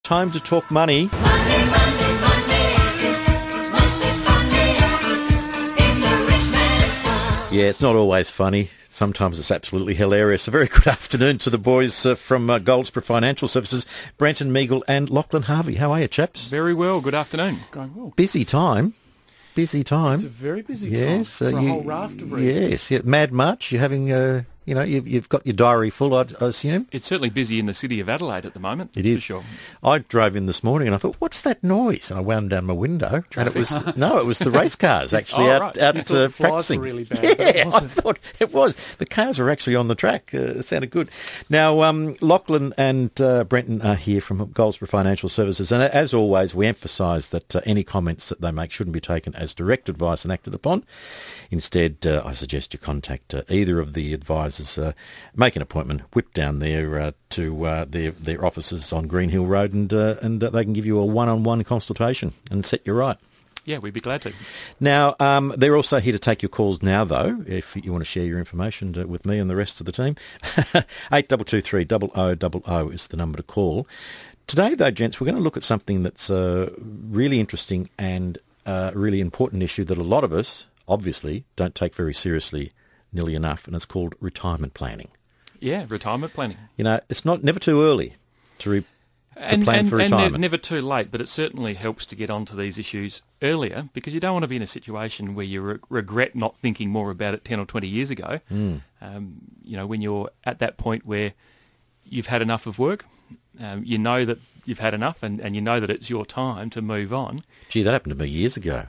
time to talk money. Monday, Monday, Monday, must be funny in the rich man's world. Yeah, it's not always funny. Sometimes it's absolutely hilarious. A very good afternoon to the boys from Goldsborough Financial Services, Brenton Meagle and Lachlan Harvey. How are you, chaps? Very well. Good afternoon. Going well. Busy time. Busy time. It's a very busy time Yes, for a whole raft of reasons. Yes, yeah. Mad March. You're having, you've got your diary full, I assume. It's certainly busy in the city of Adelaide at the moment. It is. For sure. I drove in this morning and I thought, what's that noise? And I wound down my window and it was the race cars actually Oh, right. out You thought the flies practicing. were really bad, but it Yeah, I wasn't. thought it was. The cars were actually on the track. It sounded good. Now, Lachlan and Brenton are here from Goldsborough Financial Services, and as always, we emphasise that any comments that they make shouldn't be taken as direct advice and acted upon. Instead, I suggest you contact either of the advisors, make an appointment, whip down there to their offices on Green Hill Road, and they can give you a one-on-one consultation and set you right. Yeah, we'd be glad to. Now, they're also here to take your calls now, though, if you want to share your information with me and the rest of the team. 8223 0000 is the number to call. Today, though, gents, we're going to look at something that's really interesting and a really important issue that a lot of us, obviously, don't take very seriously nearly enough, and it's called retirement planning. Yeah, retirement planning. You know, it's never too early to plan for retirement. And never too late, but it certainly helps to get onto these issues earlier, because you don't want to be in a situation where you regret not thinking more about it 10 or 20 years ago. When you're at that point where you've had enough of work, you know that you've had enough, and you know that it's your time to move on. Gee, that happened to me years ago.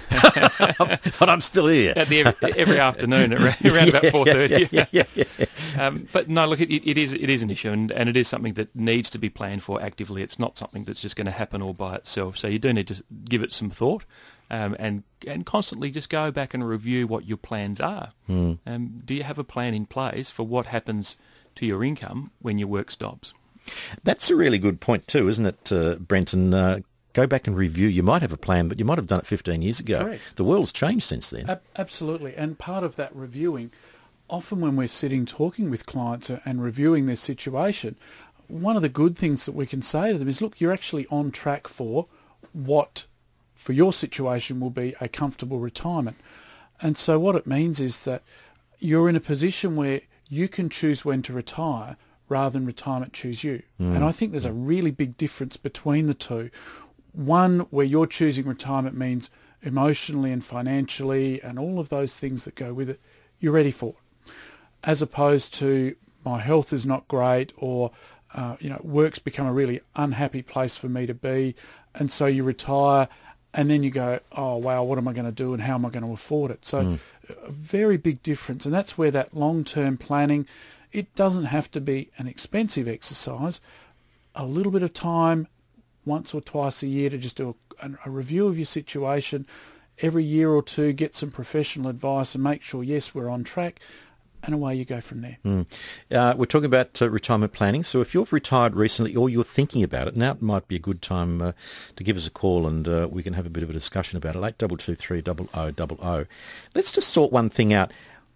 But I'm still here. Every afternoon around about 4:30. Yeah. But no, look, it is an issue, and it is something that needs to be planned for actively. It's not something that's just going to happen all by itself. So you do need to give it some thought, and constantly just go back and review what your plans are. Do you have a plan in place for what happens to your income when your work stops? That's a really good point too, isn't it, Brenton? Go back and review. You might have a plan, but you might have done it 15 years ago. Correct. The world's changed since then. Absolutely. And part of that reviewing, often when we're sitting talking with clients and reviewing their situation, one of the good things that we can say to them is, look, you're actually on track for what, for your situation, will be a comfortable retirement. And so what it means is that you're in a position where you can choose when to retire rather than retirement choose you. And I think there's a really big difference between the two. One, where you're choosing retirement means emotionally and financially and all of those things that go with it, you're ready for it. As opposed to, my health is not great, or work's become a really unhappy place for me to be, and so you retire and then you go, oh wow, what am I going to do and how am I going to afford it? So a very big difference, and that's where that long-term planning, it doesn't have to be an expensive exercise. A little bit of time, once or twice a year, to just do a review of your situation. Every year or two, get some professional advice and make sure, yes, we're on track, and away you go from there. We're talking about retirement planning. So if you've retired recently or you're thinking about it, now might be a good time to give us a call, and we can have a bit of a discussion about it. 8223 0000. Let's just sort one thing out.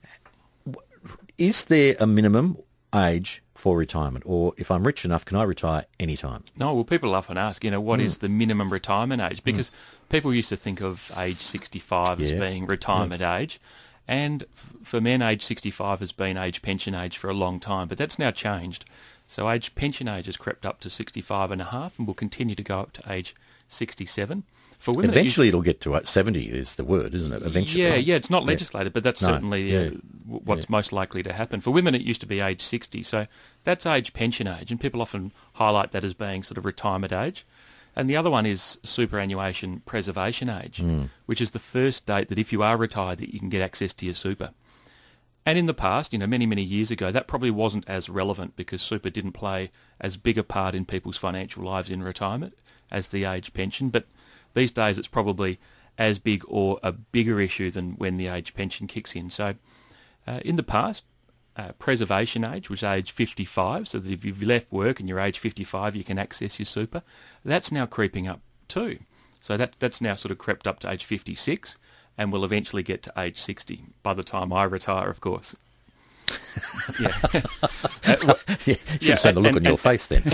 Is there a minimum age for retirement? Or if I'm rich enough, can I retire anytime? No, well, people often ask, what is the minimum retirement age? Because people used to think of age 65 as being retirement age. And for men, age 65 has been age pension age for a long time, but that's now changed. So age pension age has crept up to 65 and a half and will continue to go up to age 67. For women, eventually it'll get to 70 is the word, isn't it? Eventually. Yeah, it's not legislated, but that's certainly what's most likely to happen. For women, it used to be age 60, so that's age pension age, and people often highlight that as being sort of retirement age. And the other one is superannuation preservation age, which is the first date that if you are retired that you can get access to your super. And in the past, many, many years ago, that probably wasn't as relevant because super didn't play as big a part in people's financial lives in retirement as the age pension. But these days it's probably as big or a bigger issue than when the age pension kicks in. So in the past, preservation age was age 55, so that if you've left work and you're age 55, you can access your super. That's now creeping up too. So that's now sort of crept up to age 56 and will eventually get to age 60 by the time I retire, of course. Yeah. You should have seen the look on your face then.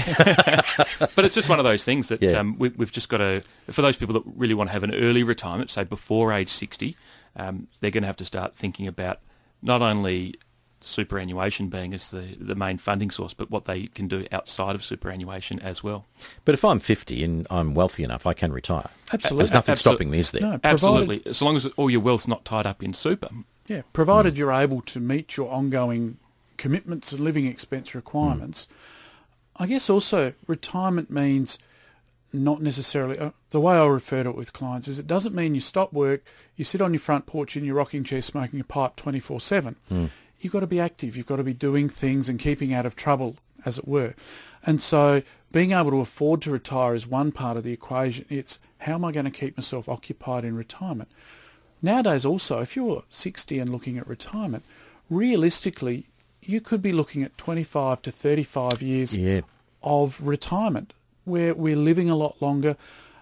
But it's just one of those things that Yeah. we've just got to, for those people that really want to have an early retirement, say before age 60, they're going to have to start thinking about not only superannuation being as the main funding source, but what they can do outside of superannuation as well. But if I'm 50 and I'm wealthy enough, I can retire. Absolutely. There's nothing Absol- stopping me, is there? No, Absolutely. As long as all your wealth's not tied up in super. Yeah, provided you're able to meet your ongoing commitments and living expense requirements. I guess also retirement means not necessarily, the way I refer to it with clients is it doesn't mean you stop work, you sit on your front porch in your rocking chair smoking a pipe 24/7. You've got to be active, you've got to be doing things and keeping out of trouble, as it were. And so being able to afford to retire is one part of the equation. It's how am I going to keep myself occupied in retirement? Nowadays also, if you're 60 and looking at retirement, realistically, you could be looking at 25 to 35 years Yeah. of retirement, where we're living a lot longer.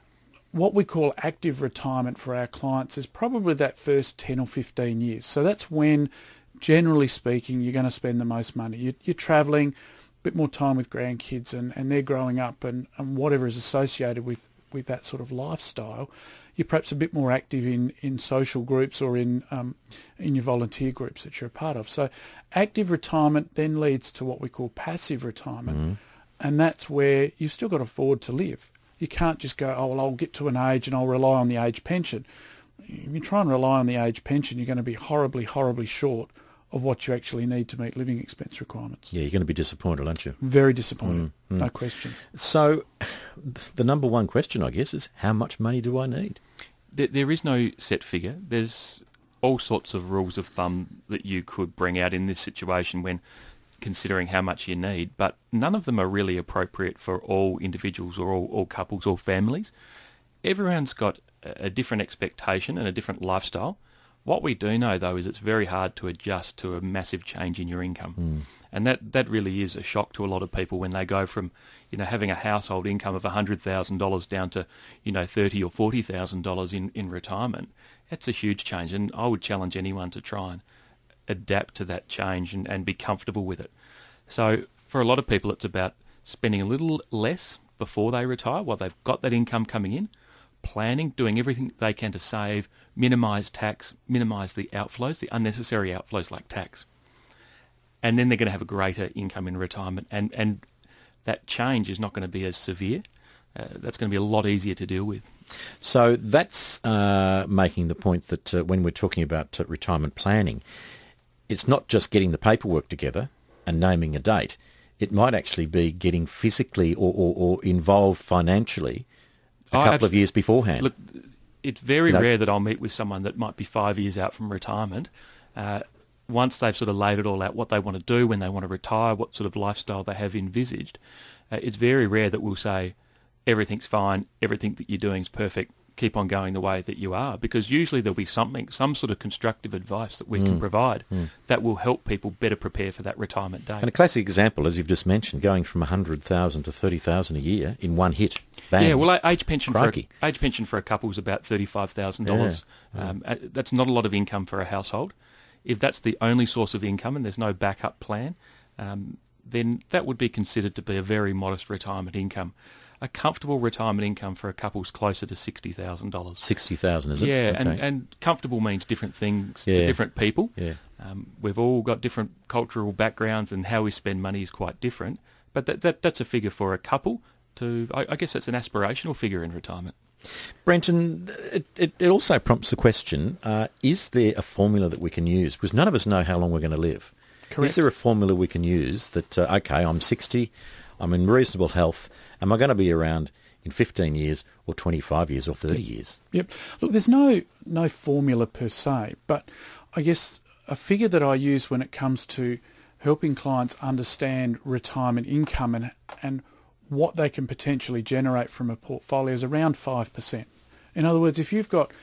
What we call active retirement for our clients is probably that first 10 or 15 years. So that's when, generally speaking, you're going to spend the most money. You're travelling, a bit more time with grandkids, and they're growing up, and whatever is associated with that sort of lifestyle. You're perhaps a bit more active in social groups or in your volunteer groups that you're a part of. So active retirement then leads to what we call passive retirement, and that's where you've still got to afford to live. You can't just go, oh, well, I'll get to an age and I'll rely on the age pension. If you try and rely on the age pension, you're going to be horribly, horribly short of what you actually need to meet living expense requirements. Yeah, you're going to be disappointed, aren't you? Very disappointed, no question. So the number one question, I guess, is how much money do I need? There is no set figure. There's all sorts of rules of thumb that you could bring out in this situation when considering how much you need, but none of them are really appropriate for all individuals or all couples or families. Everyone's got a different expectation and a different lifestyle. What we do know, though, is it's very hard to adjust to a massive change in your income. And that really is a shock to a lot of people when they go from, having a household income of $100,000 down to, $30,000 or $40,000 in retirement. That's a huge change, and I would challenge anyone to try and adapt to that change and be comfortable with it. So for a lot of people, it's about spending a little less before they retire while they've got that income coming in, planning, doing everything they can to save, minimise tax, minimise the outflows, the unnecessary outflows like tax. And then they're going to have a greater income in retirement. And that change is not going to be as severe. That's going to be a lot easier to deal with. So that's making the point that when we're talking about retirement planning, it's not just getting the paperwork together and naming a date. It might actually be getting physically or involved financially a couple of years beforehand. Look, it's very rare that I'll meet with someone that might be 5 years out from retirement. Once they've sort of laid it all out, what they want to do, when they want to retire, what sort of lifestyle they have envisaged, it's very rare that we'll say, everything's fine, everything that you're doing is perfect, keep on going the way that you are, because usually there'll be some sort of constructive advice that we can provide that will help people better prepare for that retirement date. And a classic example, as you've just mentioned, going from $100,000 to $30,000 a year in one hit. Bang. Yeah, well, age pension Crikey. for a couple is about $35,000. That's not a lot of income for a household. If that's the only source of income and there's no backup plan, then that would be considered to be a very modest retirement income. A comfortable retirement income for a couple is closer to $60,000. $60,000, is it? Yeah, Okay. and comfortable means different things to different people. Yeah. We've all got different cultural backgrounds, and how we spend money is quite different. But that's a figure for a couple. I guess that's an aspirational figure in retirement. Brenton, it also prompts the question, is there a formula that we can use? Because none of us know how long we're going to live. Correct. Is there a formula we can use that, okay, I'm 60, I'm in reasonable health, am I going to be around in 15 years or 25 years or 30 years? Yep. Look, there's no formula per se, but I guess a figure that I use when it comes to helping clients understand retirement income and what they can potentially generate from a portfolio is around 5%. In other words, if you've got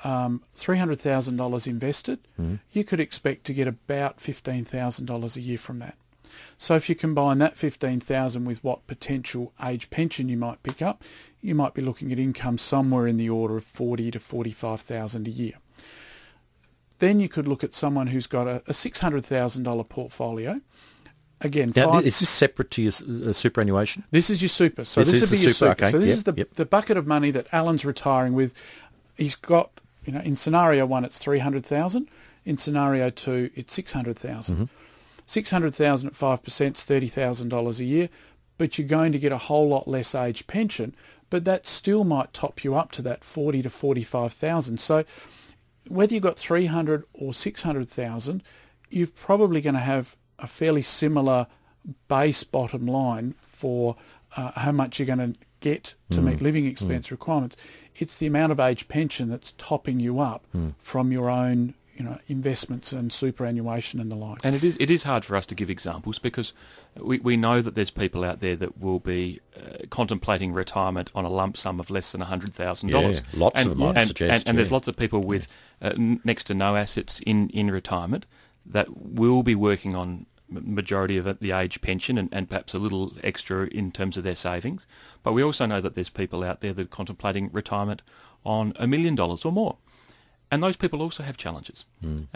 $300,000 invested, you could expect to get about $15,000 a year from that. So if you combine that $15,000 with what potential age pension you might pick up, you might be looking at income somewhere in the order of $40,000 to $45,000 a year. Then you could look at someone who's got a $600,000 portfolio, again, Now, is this separate to your superannuation? This is your super. So This this is would the be your super, super. okay. So this Yep, is yep. the bucket of money that Alan's retiring with. He's got, in scenario 1 it's 300,000. In scenario 2 it's 600,000. Mm-hmm. 600,000 at 5% is $30,000 a year, but you're going to get a whole lot less age pension, but that still might top you up to that 40 to 45,000. So whether you've got 300 or 600,000, you're probably going to have a fairly similar base bottom line for how much you're going to get to meet living expense requirements. It's the amount of age pension that's topping you up from your own investments and superannuation and the like. And it is hard for us to give examples because we know that there's people out there that will be contemplating retirement on a lump sum of less than $100,000. Yeah, lots of them, I'd suggest. And there's lots of people with next to no assets in retirement that will be working on majority of the age pension and perhaps a little extra in terms of their savings. But we also know that there's people out there that are contemplating retirement on $1 million or more. And those people also have challenges.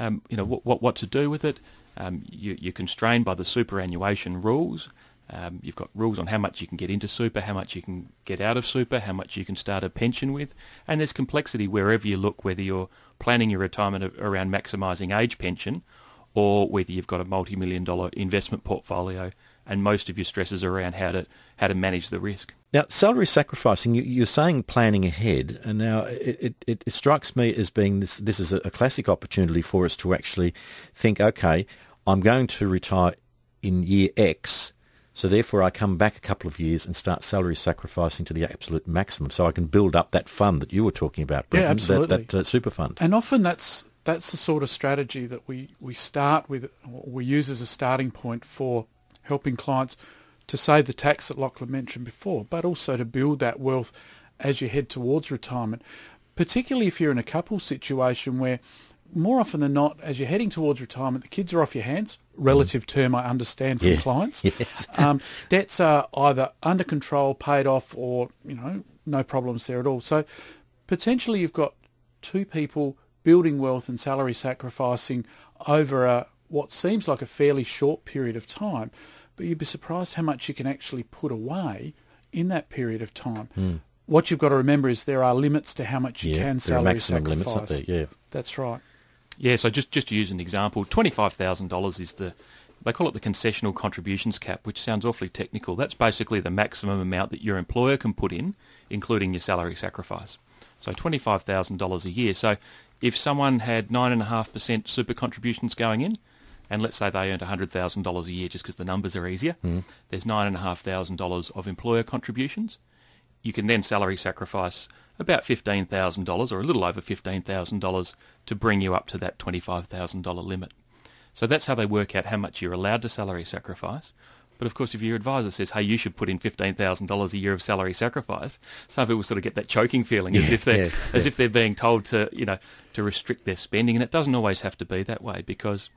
What to do with it. You're constrained by the superannuation rules. You've got rules on how much you can get into super, how much you can get out of super, how much you can start a pension with. And there's complexity wherever you look, whether you're planning your retirement around maximising age pension or whether you've got a multi-million-dollar investment portfolio and most of your stresses are around how to manage the risk. Now, salary sacrificing, you're saying planning ahead, and now it strikes me as being this is a classic opportunity for us to actually think, okay, I'm going to retire in year X, so therefore I come back a couple of years and start salary sacrificing to the absolute maximum so I can build up that fund that you were talking about, Brendan, absolutely. that super fund. And often that's the sort of strategy that we start with, or we use as a starting point for helping clients to save the tax that Lachlan mentioned before, but also to build that wealth as you head towards retirement, particularly if you're in a couple situation where more often than not, as you're heading towards retirement, the kids are off your hands, relative term I understand from clients. Yes. Debts are either under control, paid off, or, no problems there at all. So potentially you've got two people building wealth and salary sacrificing over what seems like a fairly short period of time, but you'd be surprised how much you can actually put away in that period of time. What you've got to remember is there are limits to how much you can salary sacrifice. Limits up there, yeah. That's right. Yeah, so just to use an example, $25,000 is they call it the concessional contributions cap, which sounds awfully technical. That's basically the maximum amount that your employer can put in, including your salary sacrifice. So $25,000 a year. So if someone had 9.5% super contributions going in, and let's say they earned $100,000 a year just because the numbers are easier, there's $9,500 of employer contributions. You can then salary sacrifice about $15,000 or a little over $15,000 to bring you up to that $25,000 limit. So that's how they work out how much you're allowed to salary sacrifice. But of course, if your advisor says, hey, you should put in $15,000 a year of salary sacrifice, some people sort of get that choking feeling as if they're being told to restrict their spending. And it doesn't always have to be that way because,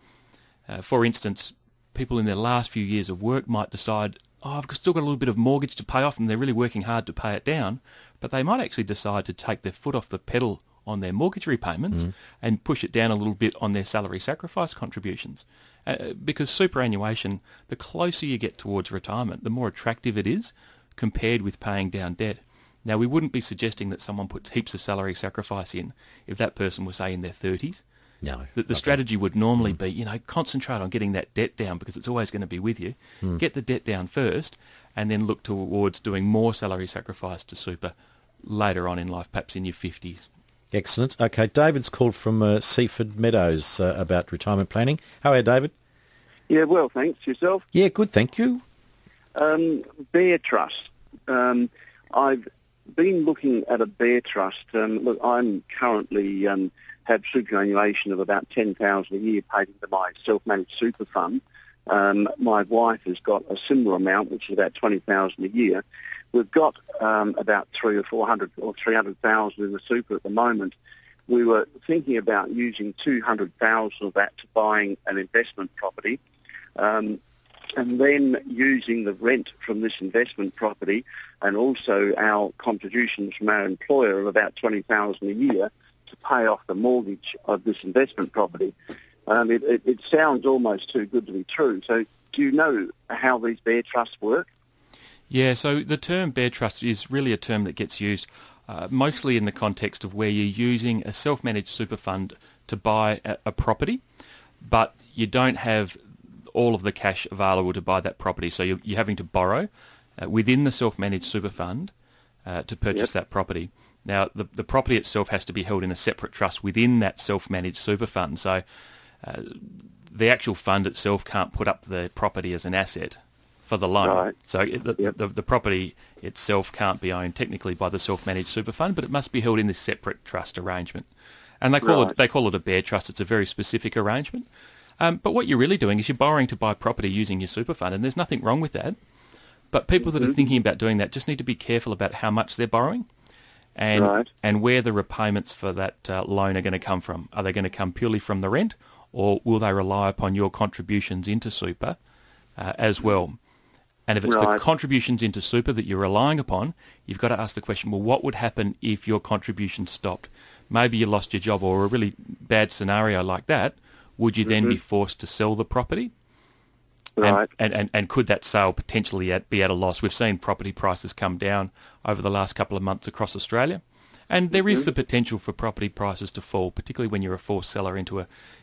for instance, people in their last few years of work might decide, I've still got a little bit of mortgage to pay off and they're really working hard to pay it down. But they might actually decide to take their foot off the pedal on their mortgage repayments and push it down a little bit on their salary sacrifice contributions. Because superannuation, the closer you get towards retirement, the more attractive it is compared with paying down debt. Now, we wouldn't be suggesting that someone puts heaps of salary sacrifice in if that person was, say, in their 30s. No. The strategy would normally be, concentrate on getting that debt down because it's always going to be with you. Get the debt down first and then look towards doing more salary sacrifice to super later on in life, perhaps in your 50s. Excellent. Okay, David's called from Seaford Meadows about retirement planning. How are you, David? Yeah, well, thanks. Yourself? Yeah, good, thank you. Bear Trust. I've been looking at a Bear Trust. Look, I'm currently have superannuation of about $10,000 a year paid into my self-managed super fund. My wife has got a similar amount, which is about $20,000 a year. We've got about $300,000 or $300,000 in the super at the moment. We were thinking about using $200,000 of that to buying an investment property, and then using the rent from this investment property and also our contributions from our employer of about $20,000 a year to pay off the mortgage of this investment property. It sounds almost too good to be true. So Do you know how these bare trusts work? Yeah, so the term bare trust is really a term that gets used mostly in the context of where you're using a self-managed super fund to buy a property, but you don't have all of the cash available to buy that property. So you're having to borrow within the self-managed super fund to purchase that property. Now, the property itself has to be held in a separate trust within that self-managed super fund. So the actual fund itself can't put up the property as an asset for the loan. Right. So the property itself can't be owned technically by the self-managed super fund, but it must be held in this separate trust arrangement. And they call it a bare trust. It's a very specific arrangement. But what you're really doing is you're borrowing to buy property using your super fund, and there's nothing wrong with that. But people that are thinking about doing that just need to be careful about how much they're borrowing and where the repayments for that loan are going to come from. Are they going to come purely from the rent, or will they rely upon your contributions into super as well? And if it's the contributions into super that you're relying upon, you've got to ask the question, well, what would happen if your contributions stopped? Maybe you lost your job, or a really bad scenario like that. Would you then be forced to sell the property? Right. And could that sale potentially be at a loss? We've seen property prices come down over the last couple of months across Australia. And there is the potential for property prices to fall, particularly when you're a forced seller into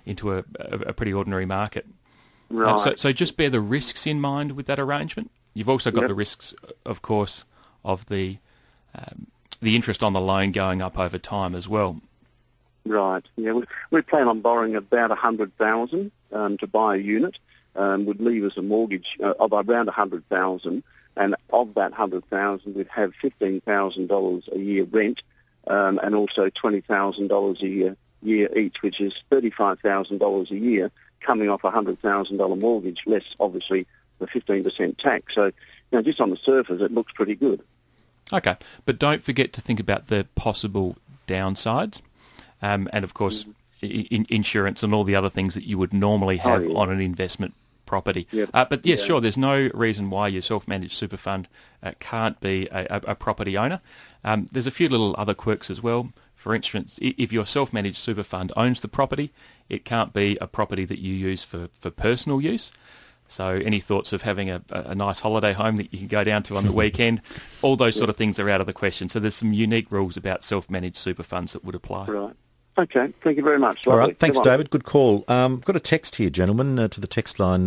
a pretty ordinary market. Right. So just bear the risks in mind with that arrangement. You've also got the risks, of course, of the interest on the loan going up over time as well. Right. Yeah, we plan on borrowing about $100,000 to buy a unit. Would leave us a mortgage of around $100,000, and of that $100,000, we'd have $15,000 a year rent, and also $20,000 a year each, which is $35,000 a year coming off a $100,000 mortgage, less obviously the 15% tax. So, just on the surface, it looks pretty good. Okay, but don't forget to think about the possible downsides, and of course, insurance and all the other things that you would normally have on an investment property. Yep. But yes, sure, there's no reason why your self-managed super fund can't be a property owner. There's a few little other quirks as well. For instance, if your self-managed super fund owns the property, it can't be a property that you use for personal use. So any thoughts of having a nice holiday home that you can go down to on the weekend, all those sort of things are out of the question. So there's some unique rules about self-managed super funds that would apply. Right. Okay, thank you very much. All Lovely. right, thanks, Good one. David. Good call. I've got a text here, gentlemen, to the text line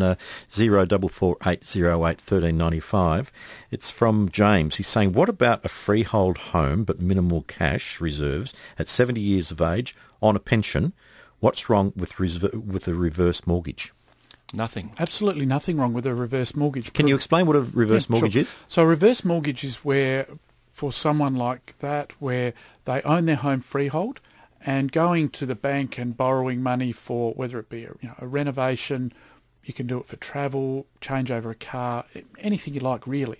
0448081395. It's from James. He's saying, what about a freehold home but minimal cash reserves at 70 years of age on a pension? What's wrong with a reverse mortgage? Nothing. Absolutely nothing wrong with a reverse mortgage. Can you explain what a reverse mortgage is? So a reverse mortgage is where, for someone like that, where they own their home freehold, and going to the bank and borrowing money for, whether it be a renovation, you can do it for travel, change over a car, anything you like really.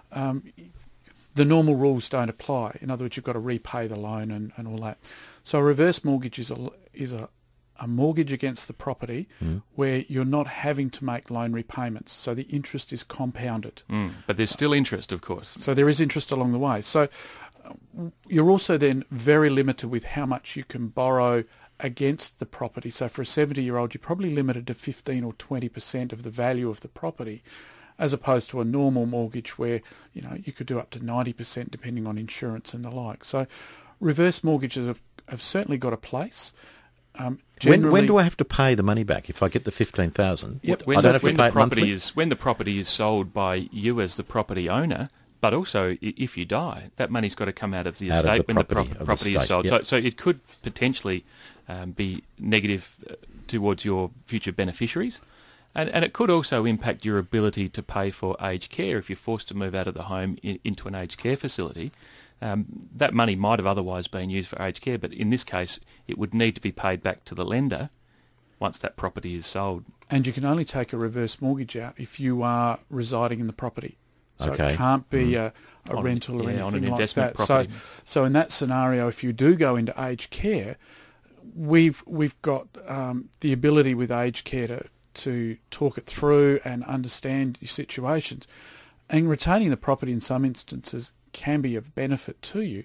The normal rules don't apply. In other words, you've got to repay the loan and all that. So a reverse mortgage is a mortgage against the property where you're not having to make loan repayments. So the interest is compounded. But there's still interest, of course. So there is interest along the way. So you're also then very limited with how much you can borrow against the property. So for a 70-year-old, you're probably limited to 15 or 20% of the value of the property, as opposed to a normal mortgage where you could do up to 90% depending on insurance and the like. So reverse mortgages have certainly got a place. When do I have to pay the money back if I get the $15,000? Yep. I don't have to pay it monthly? When the property is sold by you as the property owner, but also if you die, that money's got to come out of the estate when the property is sold. Yep. So it could potentially be negative towards your future beneficiaries. And it could also impact your ability to pay for aged care if you're forced to move out of the home into an aged care facility. That money might have otherwise been used for aged care, but in this case, it would need to be paid back to the lender once that property is sold. And you can only take a reverse mortgage out if you are residing in the property. So Okay. it can't be a rental or anything on an like investment that. property. So in that scenario, if you do go into aged care, we've got the ability with aged care to talk it through and understand your situations. And retaining the property in some instances can be of benefit to you,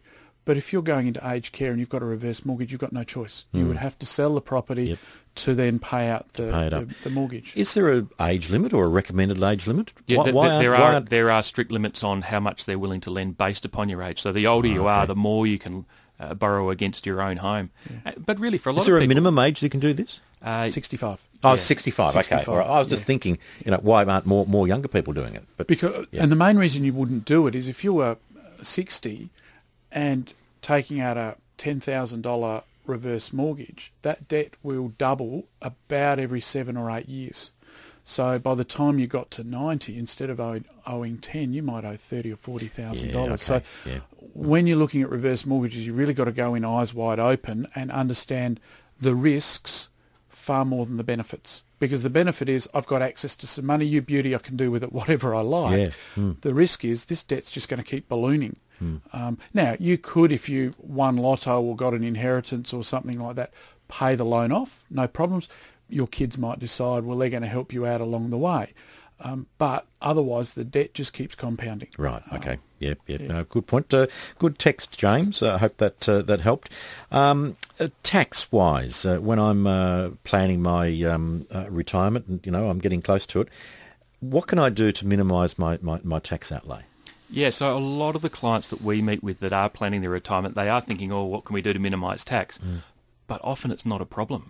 But if you're going into aged care and you've got a reverse mortgage, you've got no choice. You would have to sell the property Yep. to then pay out pay it up. the mortgage. Is there an age limit or a recommended age limit? Yeah, Why aren't- there are strict limits on how much they're willing to lend based upon your age. So the older you are, the more you can borrow against your own home. But really, for a lot Is there of a people, minimum age you can do this? 65. Oh, Yeah. 65. Okay. 65, All right. I was just thinking, why aren't more younger people doing it? But And the main reason you wouldn't do it is if you were 60 and taking out a $10,000 reverse mortgage, that debt will double about every 7 or 8 years. So by the time you got to 90, instead of owing 10, you might owe $30,000 or $40,000. So when you're looking at reverse mortgages, you really got to go in eyes wide open and understand the risks far more than the benefits. Because the benefit is I've got access to some money, you beauty, I can do with it whatever I like. The risk is this debt's just going to keep ballooning. Now, you could, if you won lotto or got an inheritance or something like that, pay the loan off, no problems. Your kids might decide, well, they're going to help you out along the way. But otherwise, the debt just keeps compounding. Right. Okay. Yep. No, good point. Good text, James. I hope that helped. Tax-wise, when I'm planning my retirement, and I'm getting close to it, what can I do to minimise my tax outlay? Yeah, so a lot of the clients that we meet with that are planning their retirement, they are thinking, oh, what can we do to minimise tax? But often it's not a problem.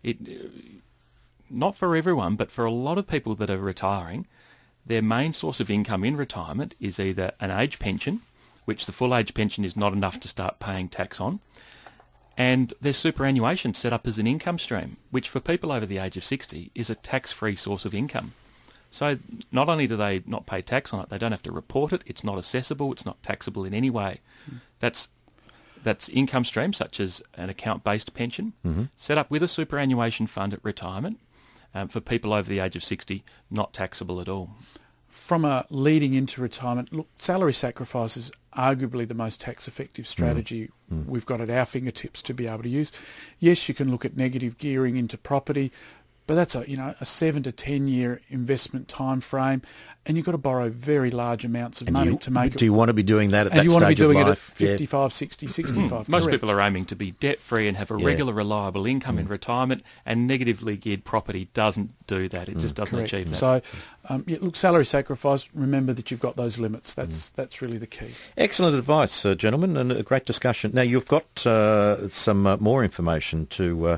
Not for everyone, but for a lot of people that are retiring, their main source of income in retirement is either an age pension, which the full age pension is not enough to start paying tax on, and their superannuation set up as an income stream, which for people over the age of 60 is a tax-free source of income. So not only do they not pay tax on it, they don't have to report it, it's not assessable, it's not taxable in any way. That's income streams such as an account-based pension, set up with a superannuation fund at retirement, for people over the age of 60, not taxable at all. From a leading into retirement, look, salary sacrifice is arguably the most tax-effective strategy we've got at our fingertips to be able to use. Yes, you can look at negative gearing into property, but that's a 7 to 10 year investment time frame, and you've got to borrow very large amounts of money to make it. Do you want to be doing that at and that you want to be stage of doing it at life? 55, 60, 65. Most correct. people are aiming to be debt-free and have a regular, reliable income in retirement, and negatively geared property doesn't do that. It just doesn't Correct. achieve that. So, look, salary sacrifice, remember that you've got those limits. That's really the key. Excellent advice, gentlemen, and a great discussion. Now, you've got some more information to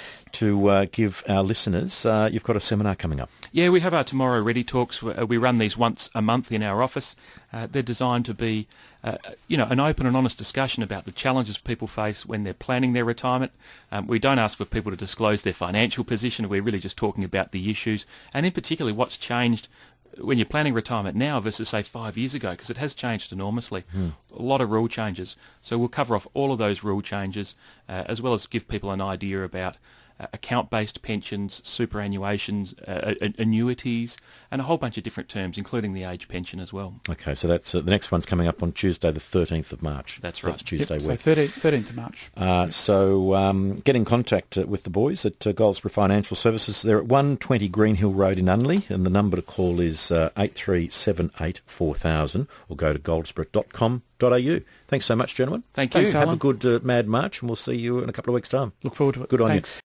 give our listeners. You've got a seminar coming up. Yeah, we have our Tomorrow Ready Talks. We run these once a month in our office. They're designed to be, an open and honest discussion about the challenges people face when they're planning their retirement. We don't ask for people to disclose their financial position. We're really just talking about the issues, and in particular what's changed when you're planning retirement now versus, say, 5 years ago, because it has changed enormously. A lot of rule changes. So we'll cover off all of those rule changes, as well as give people an idea about account-based pensions, superannuations, annuities, and a whole bunch of different terms, including the age pension as well. Okay, so that's the next one's coming up on Tuesday, the 13th of March. That's So right. That's Tuesday So week. 13th of March. So get in contact with the boys at Goldsborough Financial Services. They're at 120 Greenhill Road in Unley, and the number to call is 8378 4000, or go to goldsborough.com.au. Thanks so much, gentlemen. Thank you. Thanks, Have a Alan. good Mad March, and we'll see you in a couple of weeks' time. Look forward to it. Good on Thanks. you.